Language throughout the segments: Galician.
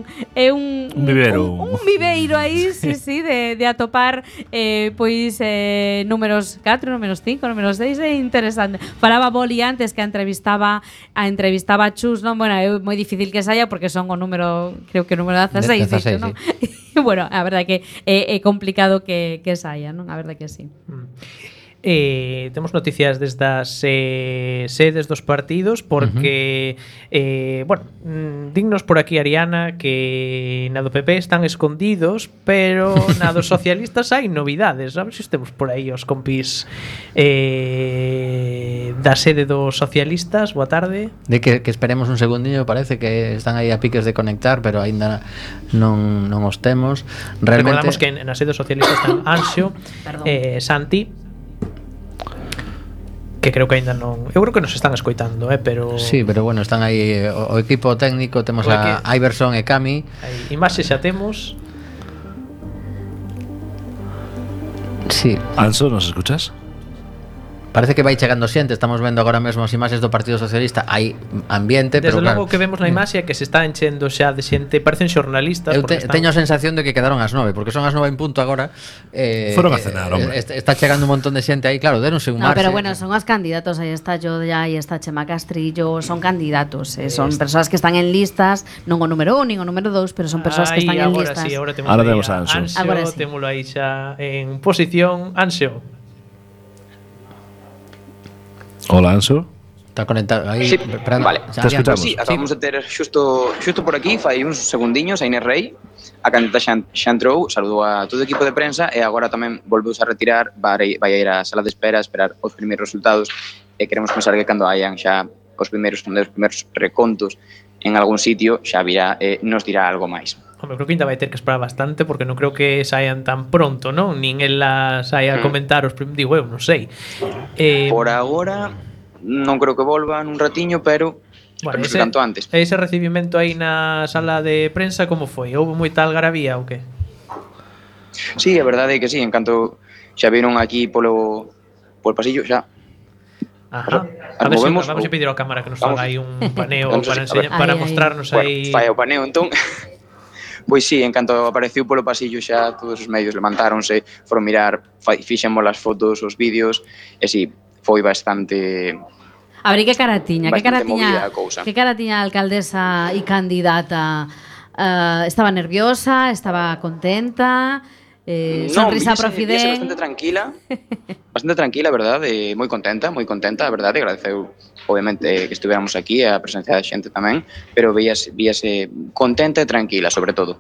un viveiro aí, sí, de atopar pois números 4, números 5, números 6, é interesante. Falaba Boli antes que a entrevistaba a Chus, non? Bueno, é moi difícil que saia porque son o número, creo que o número 16, dixo, non? Bueno, a verdade que é complicado que saia, non? A verdade que sí. Temos noticias desdas sedes dos partidos porque dignos por aquí Ariana que na do PP están escondidos, pero na dos socialistas hai novidades. A ver se temos por aí os compis da sede dos socialistas. Boa tarde. De que esperemos un segundinho, parece que están aí a piques de conectar, pero aínda non os temos. Realmente recordamos que na sede dos socialistas están Anxo, Santi, que creo que aínda non... Eu creo que nos están escoitando, pero... Sí, pero bueno, están aí o equipo técnico, temos a Iverson e Cami. Imaxe xa temos. Sí. Anso, nos escuchas? Parece que vai chegando xente, estamos vendo agora mesmo as imaxes do Partido Socialista, hai ambiente, desde pero logo claro, que vemos na imaxe é que se está enchendo xa de xente, parecen xornalistas. Eu teño a sensación de que quedaron ás 9, porque son as 9 en punto agora. Foron a cenar, hombre. Está chegando un montón de xente aí, claro, deronse un marxe. No, pero bueno, son os candidatos, aí está Llodia, aí está Chema Castrillo, son candidatos, son persoas que están en listas, non o número 1, nin o número 2, pero son persoas que están en listas. Sí, agora temos a Anxo. Sí. Témolo aí xa en posición. Anxo. Hola, Anso. Está conectado aí. Sí, vale. Te escuchamos. Sí, acabamos de ter xusto por aquí, fai uns segundiños, a Inés Rei, a candidata xa entrou, saludou a todo o equipo de prensa e agora tamén volveus a retirar, vai a ir á sala de espera a esperar os primeiros resultados e queremos pensar que cando hayan xa os primeiros recontos en algún sitio xa virá e nos dirá algo máis. Hombre, creo que ainda vai ter que esperar bastante porque non creo que saian tan pronto, non? Nin ela saia a comentar os digo eu, non sei. Por agora non creo que volva nun ratiño, pero bueno, tanto antes. Ese recibimento aí na sala de prensa como foi? Houve moita algarabía ou que? Sí, a verdade é que sí, en canto xa viron aquí polo pasillo xa. Ajá. Vamos a pedir ao cámara que nos faga aí un paneo para mostrarnos aí. Fai o paneo entón. Pois sí, en canto apareceu polo pasillo xa todos os medios levantáronse, foron mirar, fixemos as fotos, os vídeos, e sí, foi bastante... A ver, que cara tiña a alcaldesa e candidata? Estaba nerviosa, estaba contenta, sonrisa profidén. Bastante tranquila, verdade, moi contenta, a verdade, agradeceu obviamente que estuviéramos aquí a presencia da xente tamén, pero víase contenta e tranquila, sobre todo.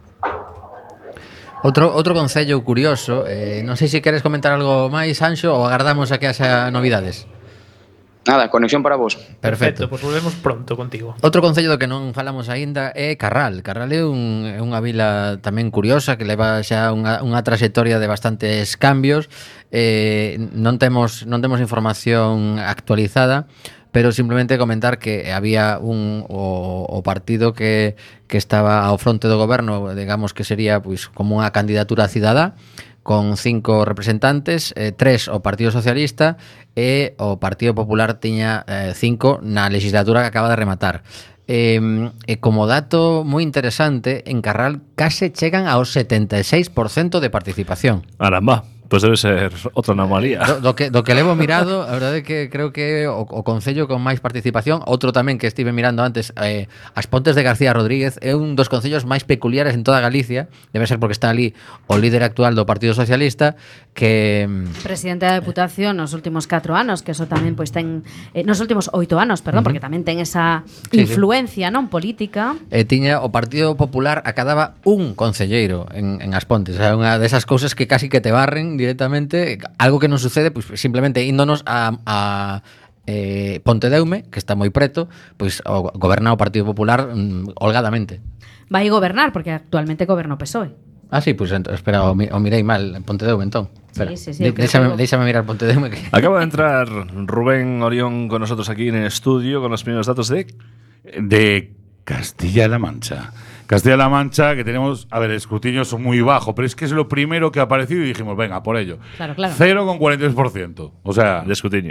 Outro concello curioso, non sei se queres comentar algo máis, Anxo, ou agardamos a que haxa novidades. Nada, conexión para vos. Perfecto, pois volvemos pronto contigo. Outro concello do que non falamos aínda é Carral. Carral é unha vila tamén curiosa que leva xa unha traxectoria de bastantes cambios. Non temos información actualizada, pero simplemente comentar que había o partido que estaba ao fronte do goberno, digamos que sería pois como unha candidatura cidadá, con 5 representantes, 3 o Partido Socialista e o Partido Popular tiña 5 na legislatura que acaba de rematar. E como dato moi interesante, en Carral case chegan ao 76% de participación. Aramba, pois debe ser outra anomalía. Do que levo mirado, a verdade é que creo que o concello con máis participación. Outro tamén que estive mirando antes, As Pontes de García Rodríguez, é un dos concellos máis peculiares en toda Galicia. Debe ser porque está ali o líder actual do Partido Socialista, que presidente da Deputación nos últimos 4 anos, que eso tamén pois ten nos últimos 8 anos, perdón, porque tamén ten esa influencia, non, política. Tiña o Partido Popular acadaba un concelleiro en As Pontes, é unha desas cousas que casi que te barren directamente, algo que non sucede pois simplemente índonos a Pontedeume, que está moi preto, pois goberna o Partido Popular holgadamente. Vai gobernar porque actualmente goberna o PSOE. Ah, sí, pois espera, o mirei mal en Pontedeume entón. Espera, sí, déxame mirar Pontedeume que... Acaba de entrar Rubén Orión con nosotros aquí en el estudio con los primeros datos de Castilla-La Mancha. Castilla-La Mancha, que tenemos, a ver, el escrutinio son muy bajo, pero es que es lo primero que ha aparecido y dijimos, venga, por ello. Claro. 0,43%. O sea, de escrutinio.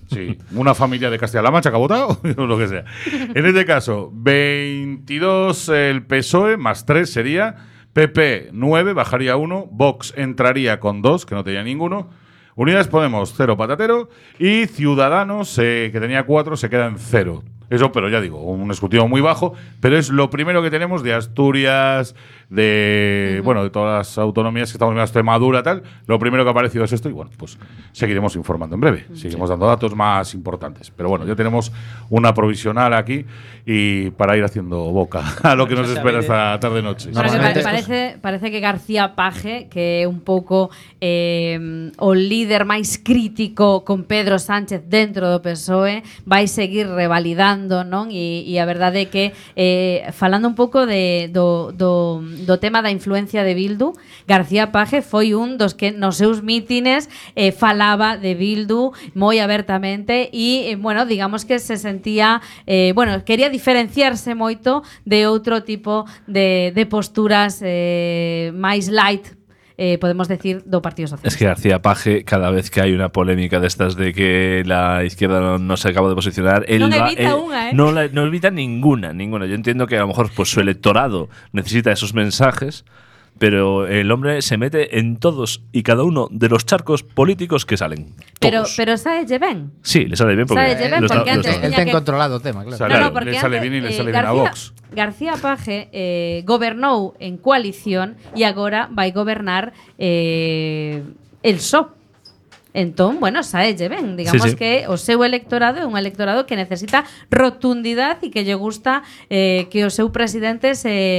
Sí, una familia de Castilla-La Mancha que ha votado, o lo que sea. En este caso, 22 el PSOE, más 3 sería, PP 9, bajaría 1, Vox entraría con 2, que no tenía ninguno, Unidas Podemos 0 patatero, y Ciudadanos, que tenía 4, se queda en 0. Eso, pero ya digo, un escrutinio muy bajo, pero es lo primero que tenemos de Asturias, de de todas las autonomías que estamos viendo, Extremadura, tal. Lo primero que ha aparecido es esto y bueno, pues seguiremos informando en breve. Seguiremos dando datos más importantes. Pero bueno, ya tenemos una provisional aquí y para ir haciendo boca a lo que nos espera esta tarde-noche. Parece que García Paje, que é un pouco o líder máis crítico con Pedro Sánchez dentro do PSOE, vai seguir revalidando, non? E a verdade é que falando un pouco do tema da influencia de Bildu, García Paje foi un dos que nos seus mítines falaba de Bildu moi abertamente e, bueno, digamos que se sentía, quería diferenciarse moito de outro tipo de posturas máis light, podemos decir, do Partido Socialista. Es que García Paje, cada vez que hay una polémica de estas de que la izquierda no se acaba de posicionar, él no evita ninguna. Yo entiendo que a lo mejor pues su electorado necesita esos mensajes, pero el hombre se mete en todos y cada uno de los charcos políticos que salen. Pero saelle ben. Sí, le sale bien porque él ten controlado o tema, claro. Porque le sale bien y le sale bien a Vox. García Paje gobernou en coalición e agora vai gobernar el PSOE. Entón, bueno, saelle ben, digamos que o seu electorado é un electorado que necesita rotundidade e que lle gusta que o seu presidente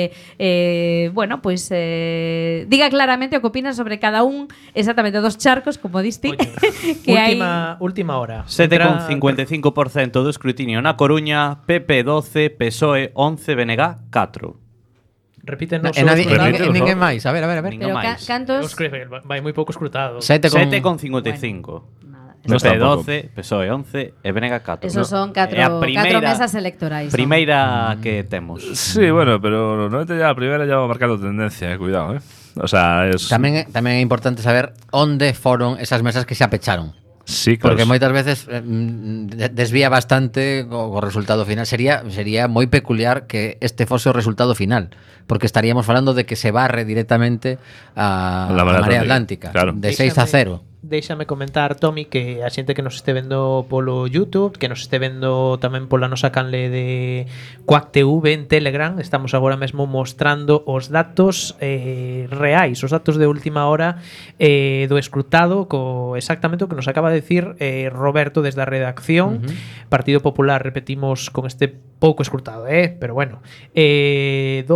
diga claramente o que opina sobre cada un exactamente dos charcos, como diste, que última hora. 7,55% do escrutinio na Coruña, PP 12, PSOE 11, BNG 4. Repítenos ninguén máis. A ver. Pero cantos? Vai moi pouco escrutado. 7,55. Bueno, PP 12, PSOE 11 e BNG 4. Esos son 4 mesas electorais. Primeira que temos. Sí, bueno, pero normalmente ya a primeira ya va marcando tendencia, cuidado, O sea, Tamén é importante saber onde foron esas mesas que se apecharon. Sí, claro. Porque moitas veces desvía bastante o resultado final. Sería moi peculiar que este fose o resultado final, porque estaríamos falando de que se barre directamente a Marea Atlántica, claro. De 6-0. Déixame comentar, Tomi, que a xente que nos este vendo polo YouTube, que nos este vendo tamén pola nosa canle de Quack TV en Telegram, estamos agora mesmo mostrando os datos reais, os datos de última hora do escrutado, exactamente o que nos acaba de decir Roberto desde a redacción. Partido Popular, repetimos, con este pouco escrutado, pero bueno, 12,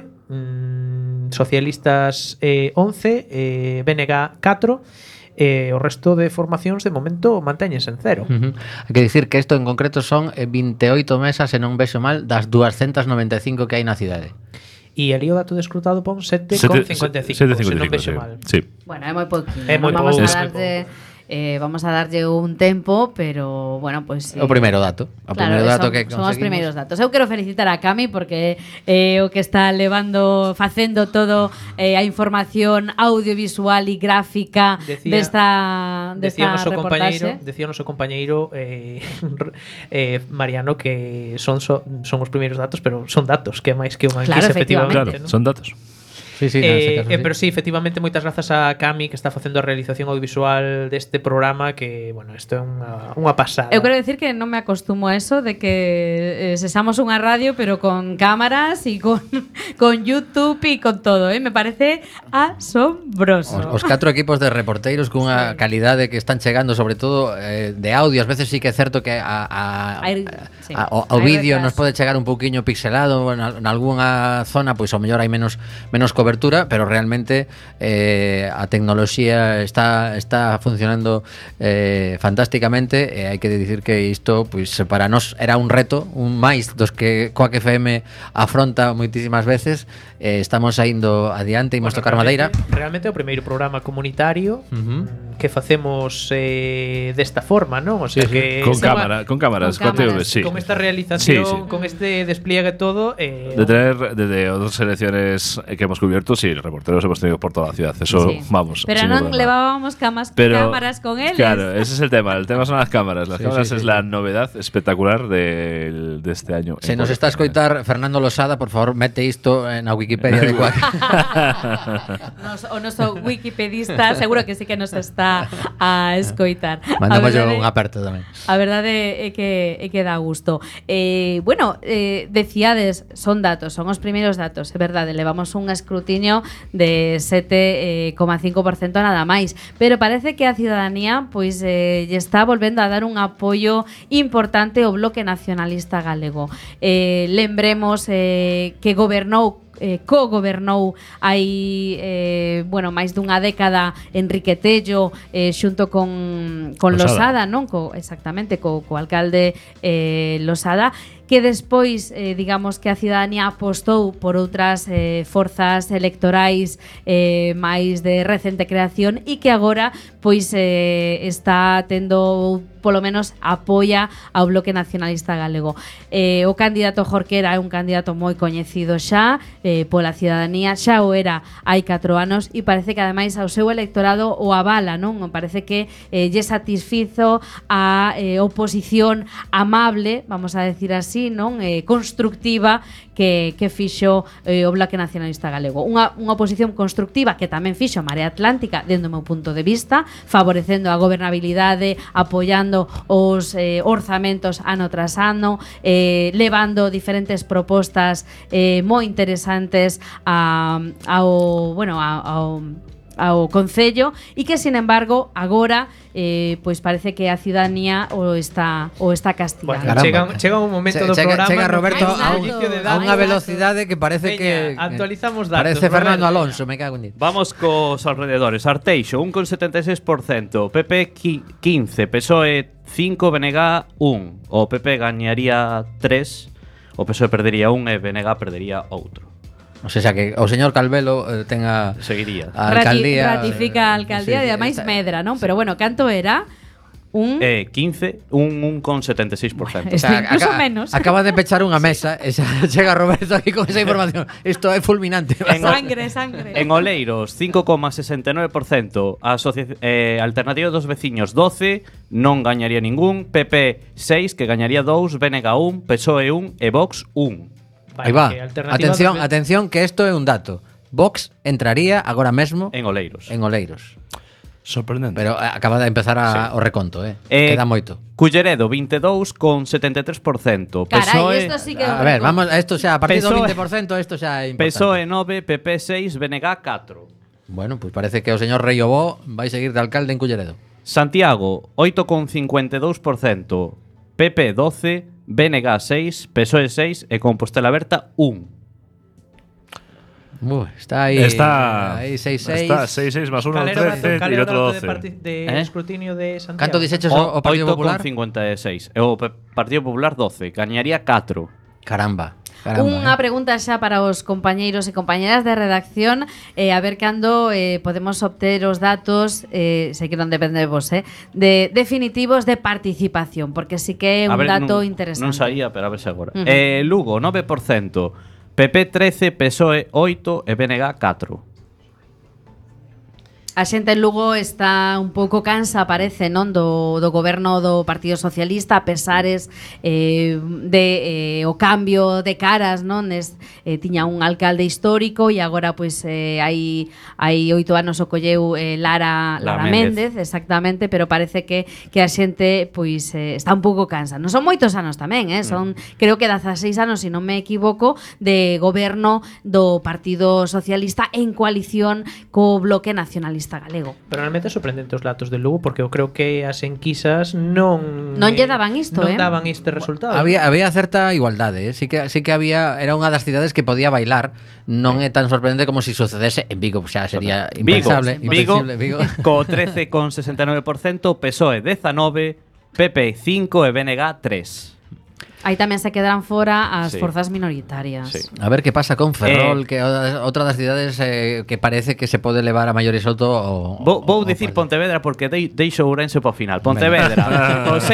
Socialistas 11, BNG 4, o resto de formacións de momento mantéñense en 0. Hai que dicir que isto en concreto son 28 mesas, se non vexo mal, das 295 que hai na cidade. E ali o dato de escrutado pon 7,55, se non vexo mal. Sí. Bueno, é moi pouquinho. Vamos a darlle un tempo, pero bueno, pues o primeiro dato, son os primeiros datos. Eu quero felicitar a Cami porque o que está facendo todo a información audiovisual e gráfica desta reportaxe. Decía o noso compañeiro Mariano que son os primeiros datos, pero son datos, que é máis que unha enquisa, efectivamente. Claro, son datos. Sí, pero sí, efectivamente, moitas grazas a Cami, que está facendo a realización audiovisual deste programa, que, bueno, isto é unha pasada. Eu quero decir que non me acostumo a eso de que sexamos unha radio, pero con cámaras e con YouTube e con todo, me parece asombroso. Os 4 equipos de reporteiros cunha calidade que están chegando, sobre todo de audio. Ás veces sí que é certo que o vídeo nos pode chegar un pouquiño pixelado en algunha zona, pois ao mellor hai menos cobertura, pero realmente a tecnoloxía está funcionando fantásticamente, e hai que dicir que isto, pois, para nós era un reto, un máis dos que Quack FM afronta moitísimas veces. Estamos saindo adiante, imos tocar madeira. Realmente é o primeiro programa comunitario que facemos desta forma, non? O sea que con cámaras, con TV, sí. Con esta realización, sí. con este despliegue todo, de tener desde otras elecciones que hemos cubierto, sí, reporteros hemos tenido por toda la ciudad. Eso, sí. vamos. Pero non levábamos cámaras con eles. Claro, ese es el tema. El tema son las cámaras. Las cámaras es la novedad espectacular de este año. Se nos está a escoitar Fernando Losada, por favor, mete isto na Wikipedia de Quack. O noso wikipedista seguro que sí que nos está a escoitar. Mandamos un aperto tamén. A verdade é que dá gusto. Bueno, decíades, son datos, son os primeiros datos, é verdade, levamos un escrutinio de 7,5% nada máis, pero parece que a cidadanía pois lle está volvendo a dar un apoio importante ao Bloque Nacionalista Galego. Lembremos que gobernou co-gobernou hai máis dunha década Enrique Tello xunto con Losada, non? Exactamente, co alcalde Losada, que despois digamos que a cidadanía apostou por outras forzas electorais máis de recente creación e que agora pois está tendo polo menos apoia ao Bloque Nacionalista Galego. O candidato Jorquera é un candidato moi coñecido xa pola cidadanía, xa o era hai 4 anos e parece que ademais ao seu electorado o avala, non? Parece que lle satisfizo a oposición amable, vamos a decir así, non? Constructiva que fixo o Bloque Nacionalista Galego. Unha oposición constructiva que tamén fixo Marea Atlántica, dentro do meu punto de vista, favorecendo a gobernabilidade, apoiando os orzamentos ano tras ano, levando diferentes propostas moi interesantes ao Concello e que, sin embargo, agora pois parece que a cidadanía o está castigando. Bueno, chega un momento do programa. Chega Roberto a unha velocidade que parece que actualizamos datos. Parece Fernando Alonso, me cago en Dios. Vamos cos alrededores. Arteixo 1,76%, PP 15%, PSOE 5%, BNG 1%. O PP gañaría 3%, o PSOE perdería 1% e BNG perdería outro. O sea que o señor Calvelo seguiría. A alcaldía, ratifica a alcaldía e ademais medra, non? Pero bueno, canto era? 15, un 1,76%. Bueno, o sea, incluso menos. Acaba de pechar unha mesa e xa chega Roberto aquí con esa información. Isto é fulminante. Sangre. En Oleiros, 5,69%. Alternativa dos Veciños, 12%. Non gañaría ningún. PP, 6%, que gañaría 2%. BNG, 1%. PSOE, 1% e Vox, 1%. Aí va. Atención, que isto é un dato. Vox entraría agora mesmo en Oleiros. Sorprendente. Pero acaba de empezar o reconto, queda moito. Culleredo 22,73%. Carai, isto sí que a ver, vamos, isto xa a partir do 20%, isto xa é importante. PSOE 9, PP 6, BNG 4. Bueno, pues parece que o señor Rei Obó vai seguir de alcalde en Culleredo. Santiago 8,52%, PP 12, BNG 6, PSOE 6 e Compostela Berta 1. Está aí 6-6. Está 6-6 más 1, 13 e outro 12. De escrutinio de Santiago. Canto dixeches o Partido Popular? 8,56. E o Partido Popular 12. Gañaría 4. Caramba. Unha pregunta xa para os compañeiros e compañeras de redacción, a ver cando podemos obter os datos, sei que non depende de vos, de definitivos de participación, porque sí que é un dato interesante. Non saía, pero a ver se agora. Lugo 9%, PP 13, PSOE 8 e BNG 4. A xente en Lugo está un pouco cansa, parece, non, do goberno do Partido Socialista, a pesares o cambio de caras, non? Tiña un alcalde histórico e agora pois hai 8 anos o colleu Lara Méndez, exactamente, pero parece que a xente pois está un pouco cansa. Non son moitos anos tamén, son creo que 16 anos, se non me equivoco, de goberno do Partido Socialista en coalición co Bloque Nacionalista Galego. Pero realmente é sorprendente os datos de Lugo, porque eu creo que as enquisas non lle daban isto, non daban este resultado. Había certa igualdade, sí que había, era unha das cidades que podía bailar, non é tan sorprendente como se sucedese en Vigo, xa sería impensable. Vigo co 13,69%, PSOE 19, PP 5 e BNG 3. Aí tamén se quedarán fora as Sí. forzas minoritarias. Sí. A ver que pasa con Ferrol, que outra das cidades que parece que se pode levar a Maiores Soto Vou dicir Pontevedra porque deixo Ourense para o final. Pontevedra, con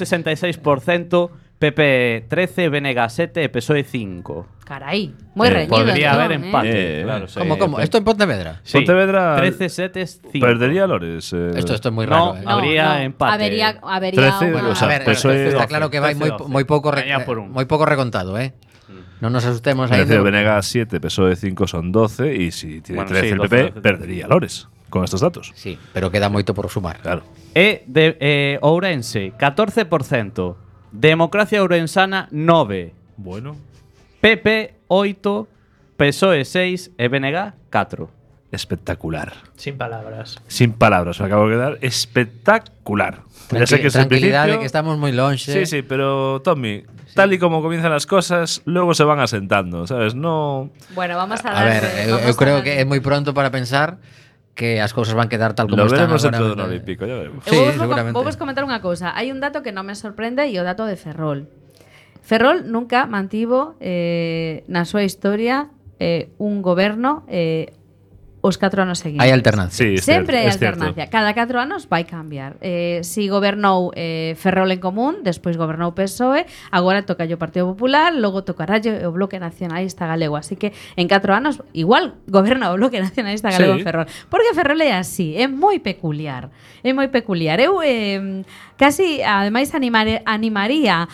6,66%, PP 13, BNG 7 e PSOE 5. Carai, moi reñido. Podría entón, haber empate, claro. sí. Como? Esto en Pontevedra? Sí, Pontevedra 13, 7, 5. Perdería Lores. Esto es moi No, raro. No, habría empate. Habería 13, unha... o sea, A ver, PSOE está 12, claro que vai 13, moi pouco Gaña por un. moi pouco recontado, Non nos asustemos aí. Decir, BNG 7, PSOE 5 son 12 y si tiene Bueno, 13 sí, el 12, PP, 12. perdería Lores con estos datos. Sí, pero queda moito por sumar. Claro. E de Ourense, 14%. Democracia Ourensana, 9. Bueno. PP, 8. PSOE, 6. E BNG, 4. Espectacular. Sin palabras. Sin palabras, me acabo de quedar espectacular. Ya sé que es el Tranquilidade, principio. que estamos moi lonxe. Sí, sí, pero Tommy, tal y como comienzan las cosas, luego se van asentando, ¿sabes? No. Bueno, vamos a A dar... ver, eu creo que é moi pronto para pensar que as cousas van quedar tal como Lo están veremos agora. dentro de un olímpico, ya veremos. Sí, Vou seguramente. vos comentar unha cousa. Hai un dato que non me sorprende e o dato de Ferrol. Ferrol nunca mantivo na súa historia un goberno os 4 anos seguintes. Hai alternancia. Sí, es Sempre hai cierto, es cierto. alternancia. Cada 4 anos vai cambiar. Si gobernou Ferrol en Común, despois gobernou PSOE, agora toca o Partido Popular, logo tocará o Bloque Nacionalista Galego. Así que en 4 anos igual goberna o Bloque Nacionalista Galego Sí. en Ferrol. Porque Ferrol é así, é moi peculiar. É moi peculiar. Eu casi, ademais, animaría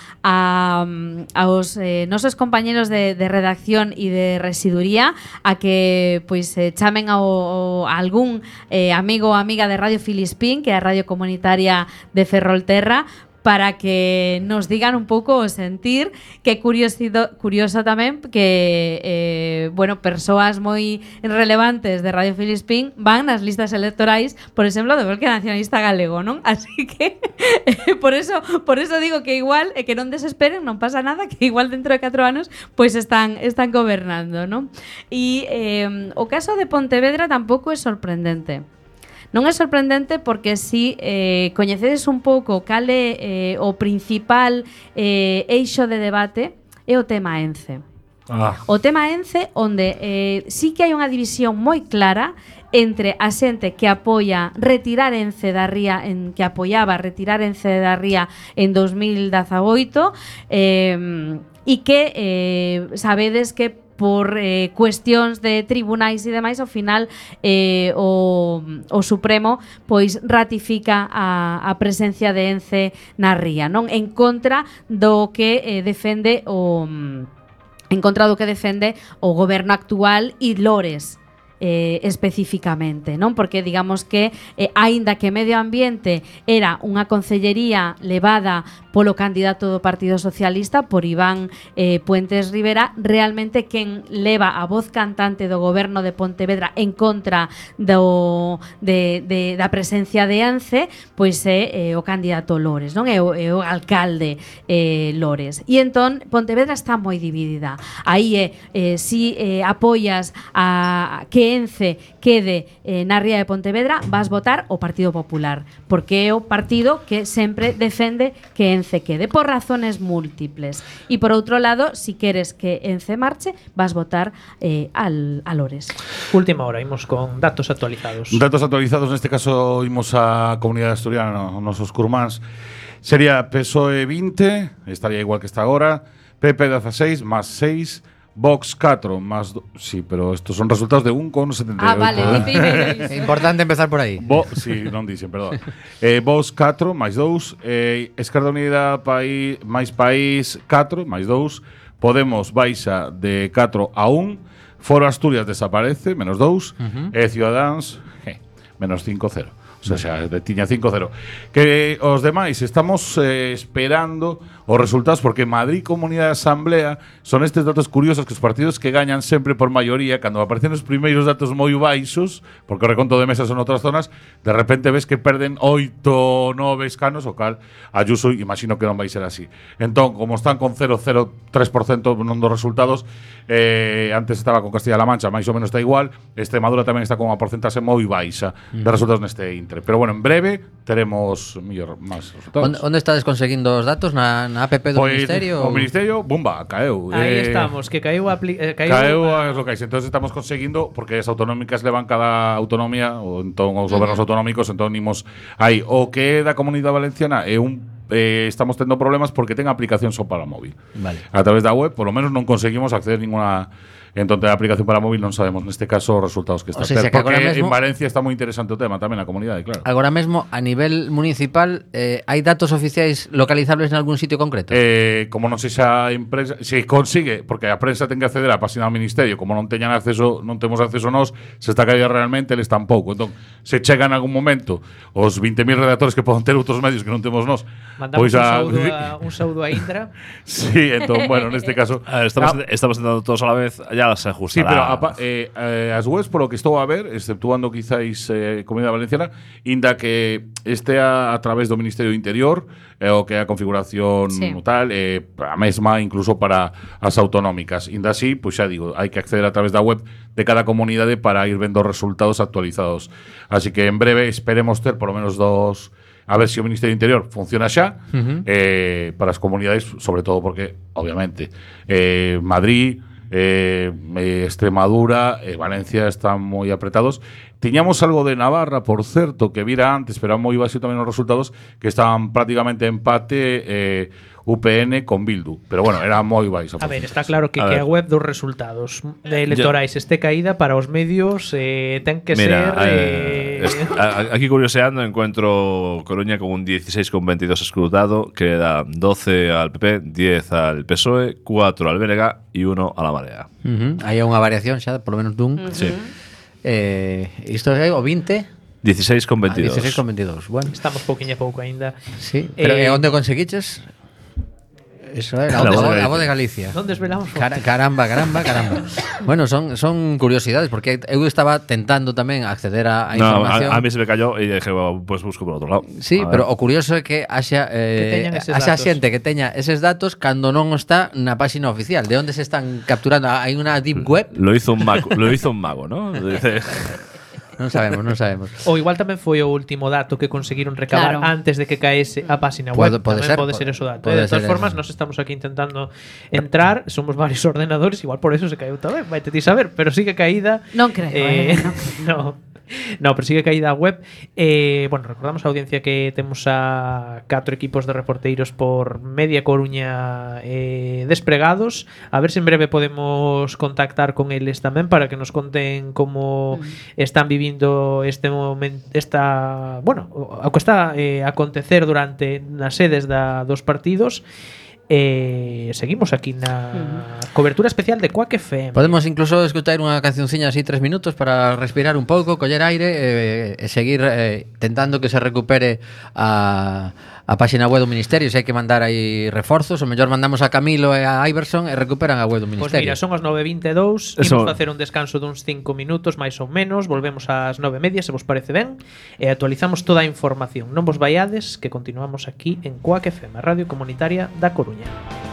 aos nosos compañeros de redacción e de residuría a que pois chamen a algún amigo ou amiga de Radio Filispín, que é a radio comunitaria de Ferrolterra, para que nos digan un pouco o sentir, que curioso tamén que bueno, persoas moi relevantes de Radio Filispín van nas listas electorais, por exemplo, do Bloque Nacionalista Galego, non? Así que por eso digo que igual que non desesperen, non pasa nada, que igual dentro de 4 anos pois están gobernando, non? E o caso de Pontevedra tampouco é sorprendente. Non é sorprendente porque si coñecedes un pouco cal é o principal eixo de debate é o tema ENCE. O tema ENCE onde sí que hai unha división moi clara entre a xente que apoia retirar ENCE da ría, que apoiaba retirar ENCE da ría en 2018 e que sabedes que por cuestións de tribunais e demais, ao final o Supremo pois ratifica a presencia de ENCE na ría, non? En contra do que defende o goberno actual e Lores especificamente, non? Porque digamos que aínda que Medio Ambiente era unha concellería levada polo candidato do Partido Socialista, por Iván Puentes Rivera, realmente quen leva a voz cantante do goberno de Pontevedra en contra da presencia de ENCE, pois é o candidato Lores, non? É o alcalde Lores. E entón Pontevedra está moi dividida. Aí si apoias a que ENCE quede na ría de Pontevedra, vas votar o Partido Popular, porque é o partido que sempre defende que ENCE quede, por razones múltiples. E por outro lado, si queres que ENCE marche, vas votar a Lores. Última hora, imos con datos actualizados. Datos actualizados, neste caso imos a Comunidade Asturiana, nosos curmáns. Sería PSOE 20, estaría igual que está agora, PP 16 más 6, Vox 4 más... Sí, pero estos son resultados de 1,78. Ah, vale. É importante empezar por aí. Sí, non dicen, perdón. Vox 4 máis 2, Esquerda Unida máis País 4 máis 2, Podemos baixa de 4 a 1, Foro Asturias desaparece, menos 2, Ciudadanos, menos 5-0. O sea, tiña 5-0. Que os demais estamos esperando os resultados, porque Madrid Comunidade de Asamblea son estes datos curiosos que os partidos que gañan sempre por maioría, cando aparecen os primeiros datos moi baixos, porque o reconto de mesas son outras zonas, de repente ves que perden 8-9 escanos, o cal Ayuso imagino que non vai ser así. Entón, como están con 0,03% non dos resultados, antes estaba con Castilla-La Mancha, máis ou menos está igual, Extremadura tamén está con unha porcentaxe moi baixa de resultados neste intre. sempre. Pero bueno, en breve teremos máis resultados. Onde estades conseguindo os datos? Na app do Ministerio? O Ministerio, bumba, caeu. Aí estamos, que caeu as locais. Entonces estamos conseguindo, porque as autonómicas levan cada autonomía, ou entón os gobernos autonómicos, entón nimos aí. O que é da Comunidade Valenciana é estamos tendo problemas porque ten aplicación só para móvil. Vale. A través da web, por lo menos non conseguimos acceder ninguna. Entón, a aplicación para móvil non sabemos neste caso os resultados que está. Porque en Valencia está moi interesante o tema tamén, a comunidade, claro. Agora mesmo, a nivel municipal, hai datos oficiais localizables en algún sitio concreto? Como non sexa empresa, se consigue, porque a prensa ten que acceder á página do Ministerio, como non teñan acceso, non temos acceso nós, se está caído realmente, eles tampouco. Entón, se chega en algún momento os 20.000 redactores que poden ter outros medios que non temos nós, mandamos un saúdo a Indra. Sí, entón, bueno, neste caso estamos tentando todos a la vez, ya se ajustará. Sí, pero as webs, polo que estou a ver, exceptuando quizáis Comunidade Valenciana, inda que estea a través do Ministerio do Interior, o que é a configuración tal, a mesma incluso para as autonómicas. Inda así, pois xa digo, hai que acceder a través da web de cada comunidade para ir vendo resultados actualizados. Así que en breve esperemos ter por lo menos dos. A ver se o Ministerio do Interior funciona xa para as comunidades, sobre todo porque, obviamente, Madrid, Extremadura e Valencia están moi apretados. Tiñamos algo de Navarra, por certo, que vira antes, pero moi básico tamén os resultados, que estaban prácticamente empate UPN con Bildu. Pero bueno, era moi baixo. A ver, está claro que a web dos resultados electorais este caída para os medios ten que ser... Aquí curioseando encuentro Coruña con un 16,22 escrutado, que da 12 al PP, 10 al PSOE, 4 al BNG e 1 a la Marea. Hai unha variación xa, por lo menos dun. Sí. Isto é o 20? 16,22. 16,22. Bueno, estamos pouquiño a pouco aínda. Sí, pero onde conseguiches? Eso é, a voz de Galicia. ¿Dónde desvelamos? Caramba. Bueno, son curiosidades, porque eu estaba tentando tamén acceder a información. A mí se me cayó e dije, pues busco por outro lado. Sí, pero o curioso é que haxa xente que teña eses datos cando non está na página oficial. De onde se están capturando? Hai unha deep web? Lo hizo un mago, ¿no? Non sabemos. Ou igual tamén foi o último dato que conseguiron recabar antes de que caese a página web. Pode ser eso dato. De todas formas, nos estamos aquí intentando entrar, somos varios ordenadores, igual por eso se caeu tamén, vai te ti saber, pero sigue caída. Non creo, No, pero sigue caída a web. Bueno, recordamos a audiencia que temos a 4 equipos de reporteiros por media Coruña despregados. A ver se en breve podemos contactar con eles tamén para que nos conten como están vivindo este momento, o que está a acontecer durante nas sedes dos partidos. Seguimos aquí na cobertura especial de Quack FM. Podemos incluso escutar unha cancionciña así 3 minutos para respirar un pouco, coller aire e seguir tentando que se recupere a página web do Ministerio. Se hai que mandar aí reforzos, o mellor mandamos a Camilo e a Iverson e recuperan a web do Ministerio. Pois mira, son as 9:22, imos facer un descanso duns 5 minutos máis ou menos, volvemos ás 9:30 se vos parece ben e actualizamos toda a información. Non vos vaiades, que continuamos aquí en Quack FM, a Radio Comunitaria da Coruña.